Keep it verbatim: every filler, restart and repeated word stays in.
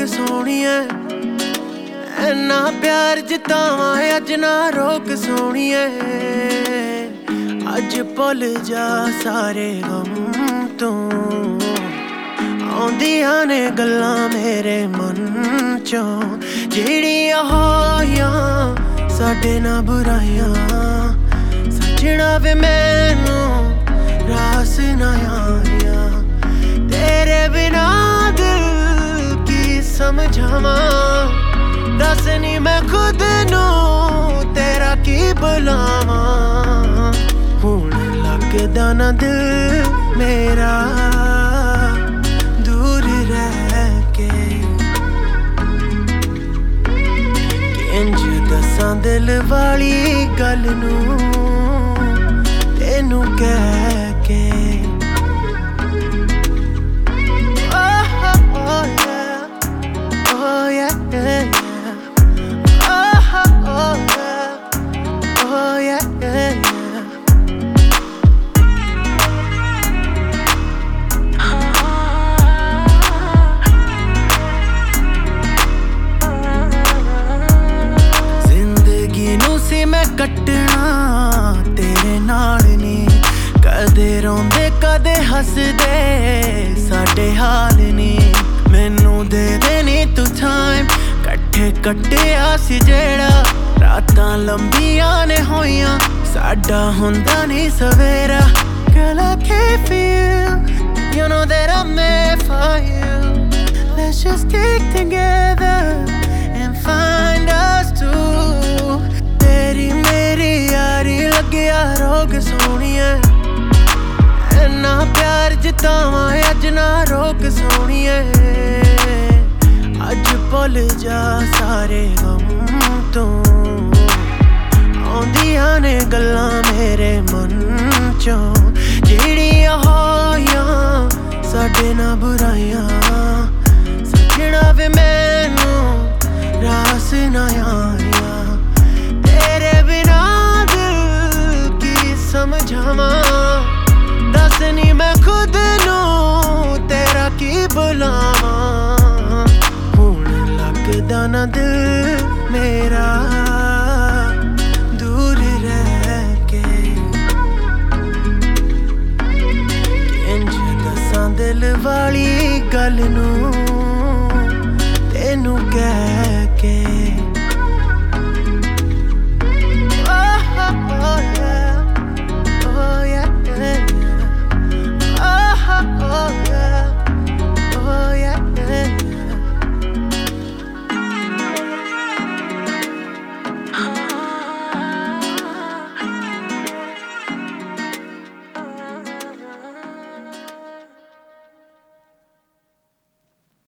सोहणिए इन्ना प्यार जितावां अज ना रोक सोहणिए अज भुल जा सारे गम तू आउंदियां ने गल्लां मेरे मन चों जिहड़ियां होइयां साडे नाल बुराइयां सजना वे मैनू रास ना आया तेरे बिना दिल की समझावां दस नी मैं खुद नू तेरा की बुलावां हुण लगदा ना दिल मेरा दूर रह के इंज दसां दिल वाली गल नू तेनू कह के कटना तेरे नाल नी कदे रोंदे कदे हसदे साडे हाल नी मैनू दे देनी तू टाइम कट्ठे कट्टिया सी जेड़ा रातां लंबियां ने होइयां साडा हुंदा नी सवेरा Girl I can't feel You know that I'm made for you Let's just stick together and find us two तेरी मेरी यारी लग्या रोग सोहणिए इन्ना प्यार जितावां अज ना रोक सोहणिए अज भुल जा सारे गम तू आउंदियां ने गल्लां मेरे मन चों जिहड़ियां होइयां साडे नाल बुराइयां सजना वे मैनू रास ना आया समझावां दस नी मैं खुद नू तेरा की बुलावां हुण लगदा ना दिल मेरा दूर रह के इंज दसां दिल वाली गल नू तेनू कह